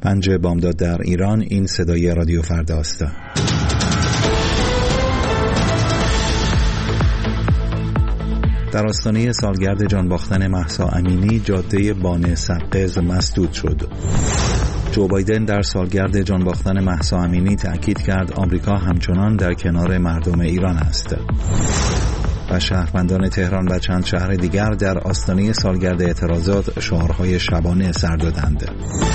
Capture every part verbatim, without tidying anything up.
پنج بامداد در ایران. این صدای رادیو فرداست. در آستانه سالگرد جانباختن مهسا امینی، جاده بانه سقز مسدود شد. جو بایدن در سالگرد جانباختن مهسا امینی تأکید کرد آمریکا همچنان در کنار مردم ایران است. و شهروندان تهران و چند شهر دیگر در آستانه سالگرد اعتراضات شعارهای شبانه سر دادند.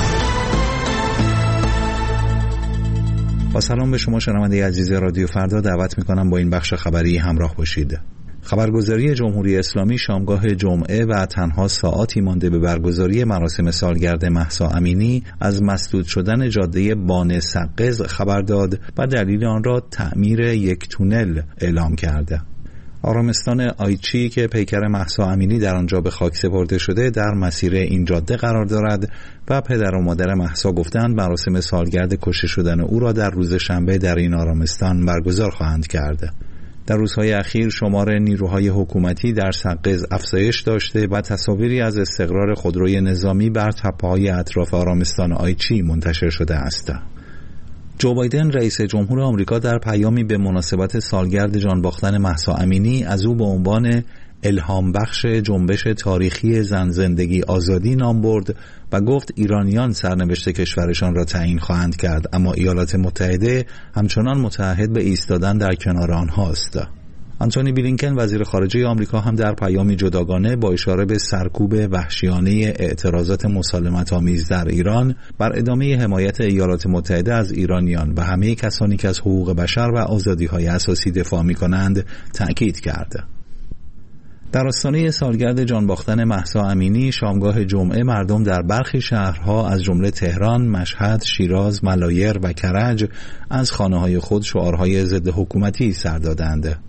با سلام به شما شنونده عزیز رادیو فردا، دعوت می‌کنم با این بخش خبری همراه باشید. خبرگزاری جمهوری اسلامی شامگاه جمعه و تنها ساعاتی مانده به برگزاری مراسم سالگرد مهسا امینی از مسدود شدن جاده بانه سقز خبر داد و دلیل آن را تعمیر یک تونل اعلام کرده. آرامستان آیچی که پیکر مهسا امینی در آنجا به خاک سپرده شده در مسیر این جاده قرار دارد و پدر و مادر مهسا گفتند مراسم سالگرد کشته شدن او را در روز شنبه در این آرامستان برگزار خواهند کرد. در روزهای اخیر شمار نیروهای حکومتی در سقز افزایش داشته و تصاویری از استقرار خودروی نظامی بر تپه‌های اطراف آرامستان آیچی منتشر شده است. جو بایدن رئیس جمهور آمریکا در پیامی به مناسبت سالگرد جانباختن مهسا امینی از او به عنوان الهام بخش جنبش تاریخی زن زندگی آزادی نام برد و گفت ایرانیان سرنوشت کشورشان را تعیین خواهند کرد، اما ایالات متحده همچنان متعهد به ایستادن در کنار آنهاست. آنتونی بلینکن وزیر خارجه آمریکا هم در پیامی جداگانه با اشاره به سرکوب وحشیانه اعتراضات مسالمت آمیز در ایران بر ادامه حمایت ایالات متحده از ایرانیان و همه کسانی که از حقوق بشر و آزادی‌های اساسی دفاع می‌کنند تأکید کرد. در آستانه سالگرد جانباختن مهسا امینی شامگاه جمعه مردم در برخی شهرها از جمله تهران، مشهد، شیراز، ملایر و کرج از خانه‌های خود شعارهای ضد حکومتی سر دادند.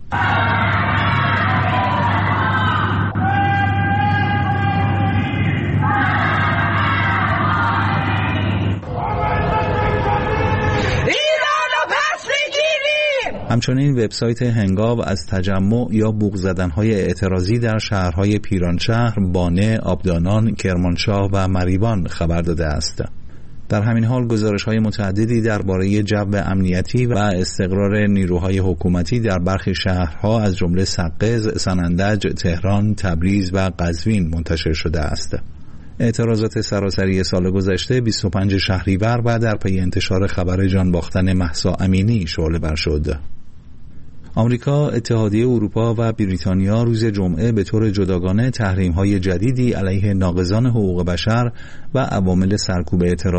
همچنین وبسایت هنگاو از تجمع یا بوق زدن‌های اعتراضی در شهرهای پیرانشهر، بانه، آبدانان، کرمانشاه و مریوان خبر داده است. در همین حال گزارش‌های متعددی درباره جو امنیتی و استقرار نیروهای حکومتی در برخی شهرها از جمله سقز، سنندج، تهران، تبریز و قزوین منتشر شده است. اعتراضات سراسری سال گذشته بیست و پنجم شهریور و در پی انتشار خبر جانباختن مهسا امینی شعله‌ور شد. آمریکا، اتحادیه اروپا و بریتانیا روز جمعه به طور جداگانه تحریم‌های جدیدی علیه ناقضان حقوق بشر و عوامل سرکوب اعتراض